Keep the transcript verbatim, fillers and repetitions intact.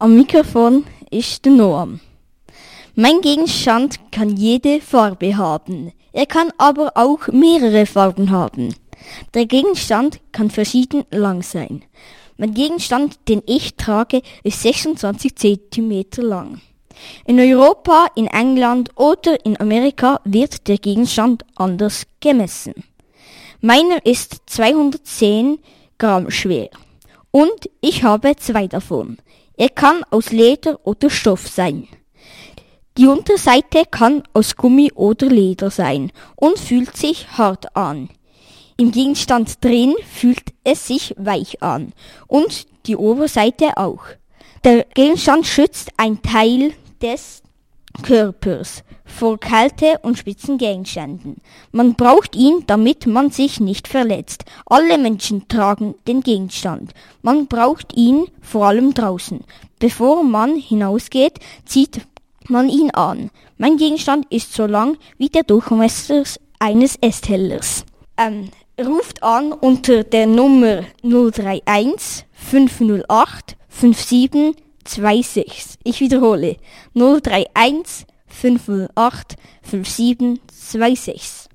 Am Mikrofon ist der Noam. Mein Gegenstand kann jede Farbe haben. Er kann aber auch mehrere Farben haben. Der Gegenstand kann verschieden lang sein. Mein Gegenstand, den ich trage, ist sechsundzwanzig Zentimeter lang. In Europa, in England oder in Amerika wird der Gegenstand anders gemessen. Meiner ist zweihundertzehn Gramm schwer und ich habe zwei davon. Er kann aus Leder oder Stoff sein. Die Unterseite kann aus Gummi oder Leder sein und fühlt sich hart an. Im Gegenstand drin fühlt es sich weich an und die Oberseite auch. Der Gegenstand schützt einen Teil des Körpers vor Kälte und spitzen Gegenständen. Man braucht ihn, damit man sich nicht verletzt. Alle Menschen tragen den Gegenstand. Man braucht ihn vor allem draußen. Bevor man hinausgeht, zieht man ihn an. Mein Gegenstand ist so lang wie der Durchmesser eines Esstellers. Ähm, ruft an unter der Nummer null drei eins fünf null acht fünf sieben zwei sechs. Ich wiederhole null drei eins fünf null acht fünf sieben zwei sechs.